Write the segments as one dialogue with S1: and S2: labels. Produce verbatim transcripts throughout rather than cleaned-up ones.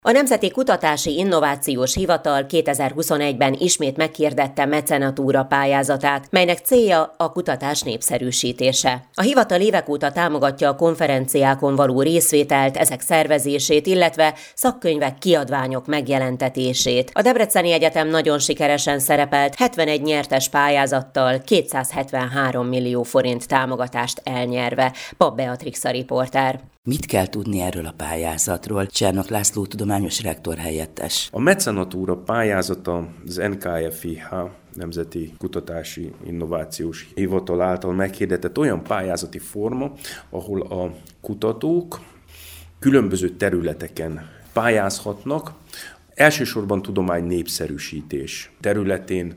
S1: A Nemzeti Kutatási Innovációs Hivatal kétezer-huszonegyben ismét meghirdette mecenatúra pályázatát, melynek célja a kutatás népszerűsítése. A hivatal évek óta támogatja a konferenciákon való részvételt, ezek szervezését, illetve szakkönyvek, kiadványok megjelentetését. A Debreceni Egyetem nagyon sikeresen szerepelt, hetvenegy nyertes pályázattal kétszázhetvenhárom millió forint támogatást elnyerve. Papp Beatrix a riporter.
S2: Mit kell tudni erről a pályázatról? Csernok László tudományos rektor helyettes.
S3: A mecenatúra pályázata az en ká ef i há, Nemzeti Kutatási Innovációs Hivatal által meghirdetett olyan pályázati forma, ahol a kutatók különböző területeken pályázhatnak, elsősorban tudomány népszerűsítés területén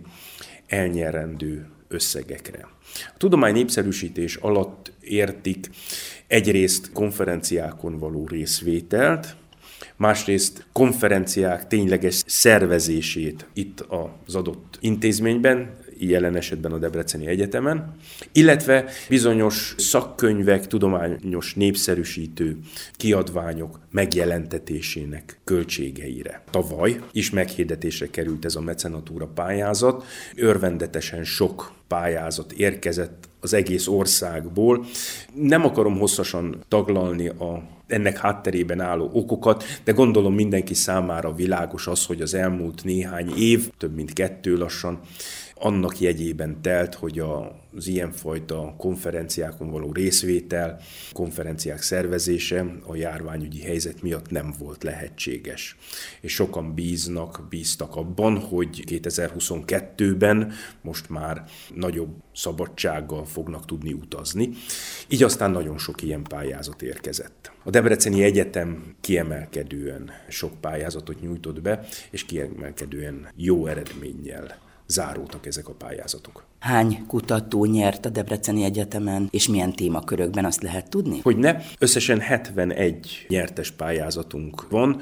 S3: elnyerendő összegekre. A tudomány népszerűsítés alatt értik egyrészt konferenciákon való részvételt, másrészt konferenciák tényleges szervezését itt az adott intézményben, jelen esetben a Debreceni Egyetemen, illetve bizonyos szakkönyvek, tudományos népszerűsítő kiadványok megjelentetésének költségeire. Tavaly is meghirdetésre került ez a mecenatúra pályázat, örvendetesen sok pályázat érkezett az egész országból. Nem akarom hosszasan taglalni a ennek hátterében álló okokat, de gondolom mindenki számára világos az, hogy az elmúlt néhány év, több mint kettő lassan, annak jegyében telt, hogy az ilyenfajta konferenciákon való részvétel, konferenciák szervezése a járványügyi helyzet miatt nem volt lehetséges. És sokan bíznak, bíztak abban, hogy kétezer-huszonkettőben most már nagyobb szabadsággal fognak tudni utazni. Így aztán nagyon sok ilyen pályázat érkezett. A Debreceni Egyetem kiemelkedően sok pályázatot nyújtott be, és kiemelkedően jó eredménnyel záródtak ezek a pályázatok.
S2: Hány kutató nyert a Debreceni Egyetemen, és milyen témakörökben, azt lehet tudni?
S3: Hogy ne, összesen hetvenegy nyertes pályázatunk van,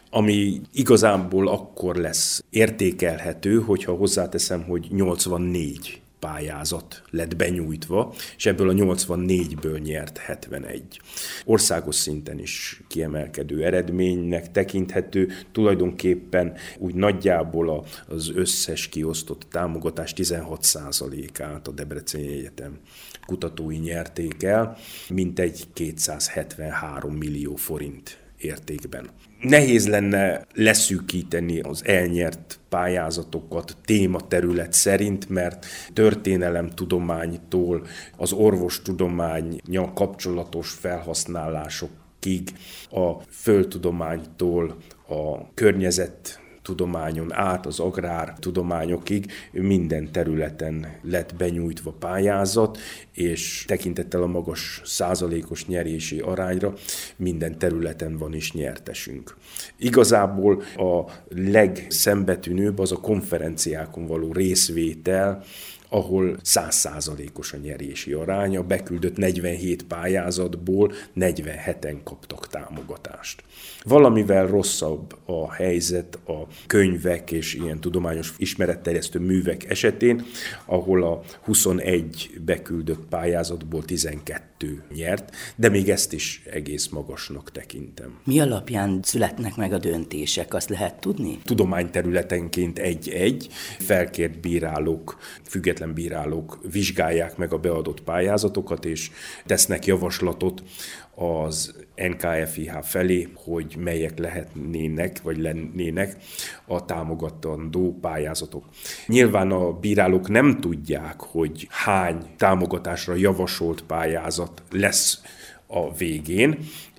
S3: ami igazából akkor lesz értékelhető, hogyha hozzáteszem, hogy nyolcvannégy pályázat lett benyújtva, és ebből a nyolcvannégyből nyert hetvenegy. Országos szinten is kiemelkedő eredménynek tekinthető, tulajdonképpen úgy nagyjából az összes kiosztott támogatás tizenhat százalékát a Debreceni Egyetem kutatói nyerték el, mintegy kétszázhetvenhárom millió forint értékben. Nehéz lenne leszűkíteni az elnyert pályázatokat tématerület szerint, mert történelemtudománytól az orvostudománnyal kapcsolatos felhasználásokig, a földtudománytól a környezet tudományon át az agrártudományokig minden területen lett benyújtva pályázat, és tekintettel a magas százalékos nyerési arányra minden területen van is nyertesünk. Igazából a legszembetűnőbb az a konferenciákon való részvétel, ahol száz százalékos a nyerési aránya, beküldött negyvenhét pályázatból negyvenheten kaptak támogatást. Valamivel rosszabb a helyzet a könyvek és ilyen tudományos ismeretterjesztő művek esetén, ahol a huszonegy beküldött pályázatból tizenkettő nyert, de még ezt is egész magasnak tekintem.
S2: Mi alapján születnek meg a döntések, azt lehet tudni?
S3: Tudományterületenként egy-egy felkért bírálók, független bírálók vizsgálják meg a beadott pályázatokat, és tesznek javaslatot az en ká ef i há felé, hogy melyek lehetnének, vagy lennének a támogatandó pályázatok. Nyilván a bírálók nem tudják, hogy hány támogatásra javasolt pályázat lesz a végén,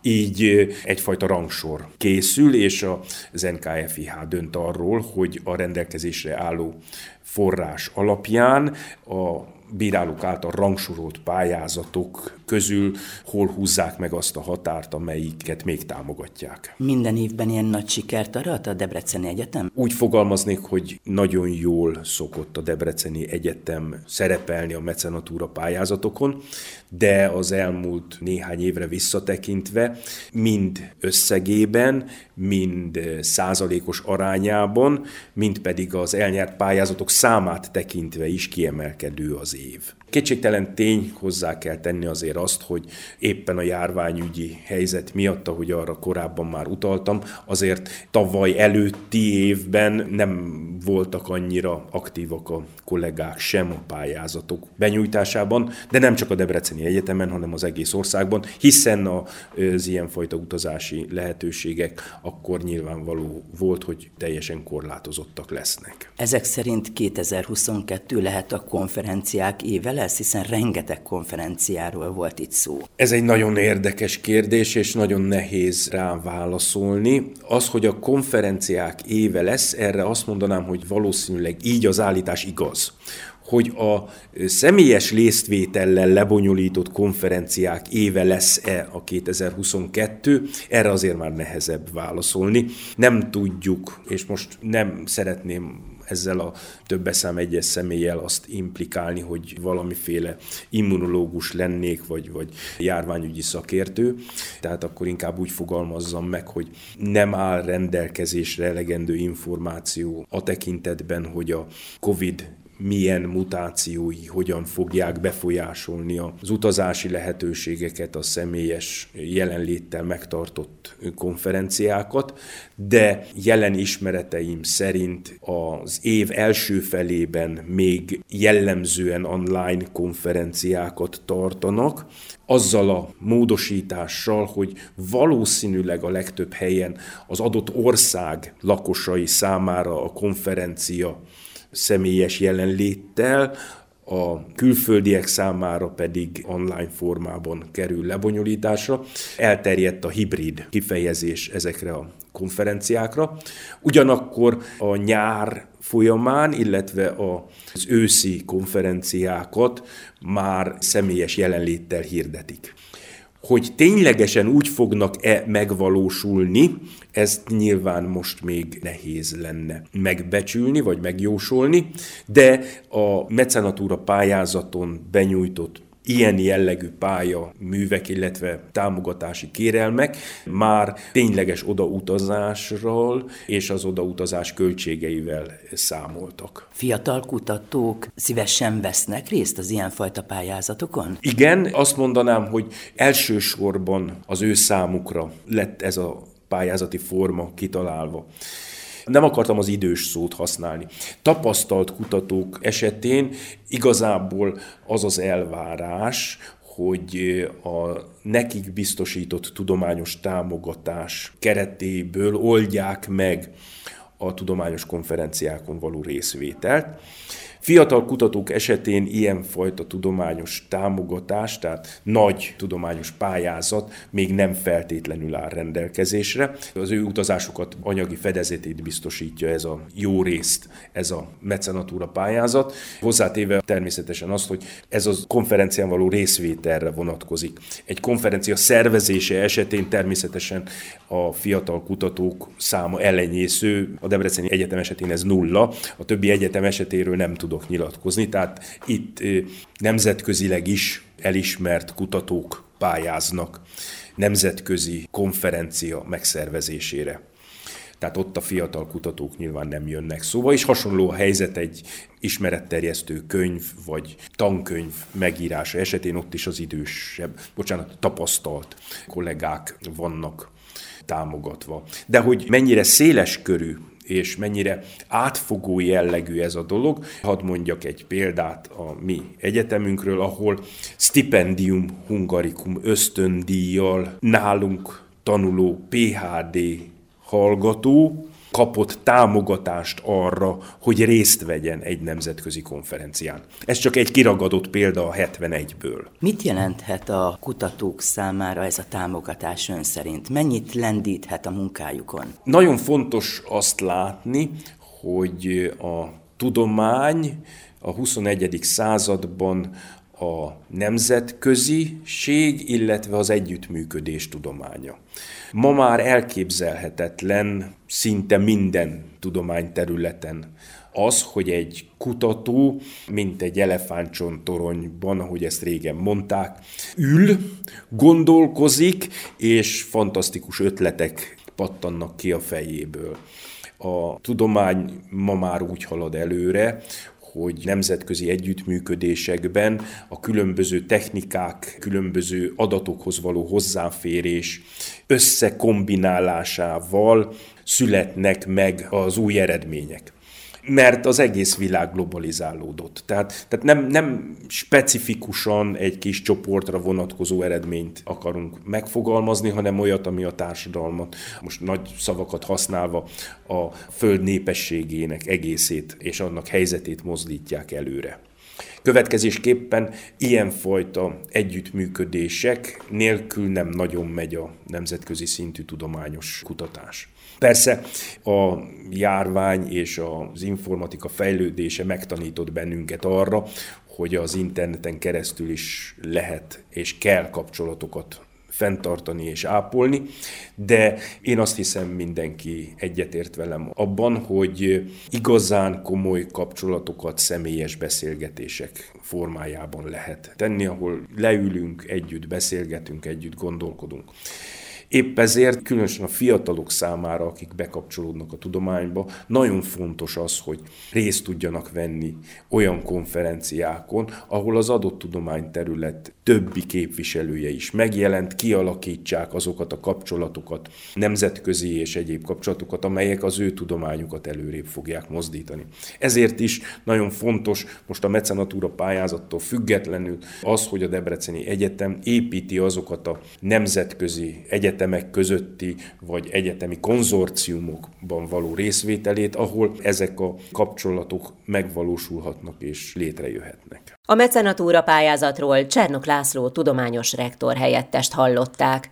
S3: így egyfajta rangsor készül, és az en ká ef i há dönt arról, hogy a rendelkezésre álló forrás alapján a bírálók által rangsorolt pályázatok közül hol húzzák meg azt a határt, amelyiket még támogatják.
S2: Minden évben ilyen nagy sikert arat a Debreceni Egyetem?
S3: Úgy fogalmaznék, hogy nagyon jól szokott a Debreceni Egyetem szerepelni a mecenatúra pályázatokon, de az elmúlt néhány évre visszatekintve mind összegében, mind százalékos arányában, mind pedig az elnyert pályázatok számát tekintve is kiemelkedő az év. Kétségtelen tény, hozzá kell tenni azért azt, hogy éppen a járványügyi helyzet miatt, ahogy arra korábban már utaltam, azért tavaly előtti évben nem voltak annyira aktívak a kollégák sem a pályázatok benyújtásában, de nem csak a Debreceni Egyetemen, hanem az egész országban, hiszen az ilyenfajta utazási lehetőségek akkor nyilvánvaló volt, hogy teljesen korlátozottak lesznek.
S2: Ezek szerint kétezer-huszonkettő lehet a konferenciák éve lesz, hiszen rengeteg konferenciáról volt itt szó.
S3: Ez egy nagyon érdekes kérdés, és nagyon nehéz rá válaszolni. Az, hogy a konferenciák éve lesz, erre azt mondanám, hogy valószínűleg így az állítás igaz. Hogy a személyes résztvétellel lebonyolított konferenciák éve lesz-e a kétezer-huszonkettő, erre azért már nehezebb válaszolni. Nem tudjuk, és most nem szeretném ezzel a többeszám egyes személlyel azt implikálni, hogy valamiféle immunológus lennék, vagy, vagy járványügyi szakértő. Tehát akkor inkább úgy fogalmazzam meg, hogy nem áll rendelkezésre elegendő információ a tekintetben, hogy a Covid milyen mutációi, hogyan fogják befolyásolni az utazási lehetőségeket, a személyes jelenléttel megtartott konferenciákat, de jelen ismereteim szerint az év első felében még jellemzően online konferenciákat tartanak, azzal a módosítással, hogy valószínűleg a legtöbb helyen az adott ország lakosai számára a konferencia személyes jelenléttel, a külföldiek számára pedig online formában kerül lebonyolításra. Elterjedt a hibrid kifejezés ezekre a konferenciákra. Ugyanakkor a nyár folyamán, illetve az őszi konferenciákat már személyes jelenléttel hirdetik. Hogy ténylegesen úgy fognak-e megvalósulni, ezt nyilván most még nehéz lenne megbecsülni, vagy megjósolni, de a mecenatúra pályázaton benyújtott ilyen jellegű pálya művek, illetve támogatási kérelmek már tényleges odautazásról és az odautazás költségeivel számoltak.
S2: Fiatal kutatók szívesen vesznek részt az ilyenfajta pályázatokon?
S3: Igen, azt mondanám, hogy elsősorban az ő számukra lett ez a pályázati forma kitalálva. Nem akartam az idős szót használni. Tapasztalt kutatók esetén igazából az az elvárás, hogy a nekik biztosított tudományos támogatás keretéből oldják meg a tudományos konferenciákon való részvételt. Fiatal kutatók esetén ilyenfajta tudományos támogatás, tehát nagy tudományos pályázat még nem feltétlenül áll rendelkezésre. Az ő utazásukat, anyagi fedezetét biztosítja ez a jó részt, ez a mecenatúra pályázat. Hozzátéve természetesen azt, hogy ez a konferencián való részvételre vonatkozik. Egy konferencia szervezése esetén természetesen a fiatal kutatók száma elenyésző, a Debreceni Egyetem esetén ez nulla, a többi egyetem esetéről nem tudok nyilatkozni, tehát itt nemzetközileg is elismert kutatók pályáznak nemzetközi konferencia megszervezésére. Tehát ott a fiatal kutatók nyilván nem jönnek szóba, és hasonló a helyzet egy ismeretterjesztő könyv vagy tankönyv megírása esetén, ott is az idősebb, bocsánat, tapasztalt kollégák vannak támogatva. De hogy mennyire széles körű és mennyire átfogó jellegű ez a dolog. Hadd mondjak egy példát a mi egyetemünkről, ahol stipendium hungaricum ösztöndíjjal nálunk tanuló pé há dé hallgató kapott támogatást arra, hogy részt vegyen egy nemzetközi konferencián. Ez csak egy kiragadott példa a hetvenegyből.
S2: Mit jelenthet a kutatók számára ez a támogatás ön szerint? Mennyit lendíthet a munkájukon?
S3: Nagyon fontos azt látni, hogy a tudomány a huszonegyedik században a nemzetköziség, illetve az együttműködés tudománya. Ma már elképzelhetetlen szinte minden tudományterületen az, hogy egy kutató, mint egy elefántcsontoronyban, ahogy ezt régen mondták, ül, gondolkozik, és fantasztikus ötletek pattannak ki a fejéből. A tudomány ma már úgy halad előre, hogy nemzetközi együttműködésekben a különböző technikák, különböző adatokhoz való hozzáférés összekombinálásával születnek meg az új eredmények. Mert az egész világ globalizálódott. Tehát, tehát nem, nem specifikusan egy kis csoportra vonatkozó eredményt akarunk megfogalmazni, hanem olyat, ami a társadalmat, most nagy szavakat használva, a föld népességének egészét és annak helyzetét mozdítják előre. Következésképpen ilyenfajta együttműködések nélkül nem nagyon megy a nemzetközi szintű tudományos kutatás. Persze a járvány és az informatika fejlődése megtanított bennünket arra, hogy az interneten keresztül is lehet és kell kapcsolatokat fenntartani és ápolni, de én azt hiszem, mindenki egyetért velem abban, hogy igazán komoly kapcsolatokat személyes beszélgetések formájában lehet tenni, ahol leülünk, együtt beszélgetünk, együtt gondolkodunk. Épp ezért, különösen a fiatalok számára, akik bekapcsolódnak a tudományba, nagyon fontos az, hogy részt tudjanak venni olyan konferenciákon, ahol az adott tudományterület többi képviselője is megjelent, kialakítsák azokat a kapcsolatokat, nemzetközi és egyéb kapcsolatokat, amelyek az ő tudományukat előrébb fogják mozdítani. Ezért is nagyon fontos most a mecenatúra pályázattól függetlenül az, hogy a Debreceni Egyetem építi azokat a nemzetközi egyetemek közötti vagy egyetemi konzorciumokban való részvételét, ahol ezek a kapcsolatok megvalósulhatnak és létrejöhetnek.
S1: A mecenatúra pályázatról Csernok László tudományos rektor helyettest hallották.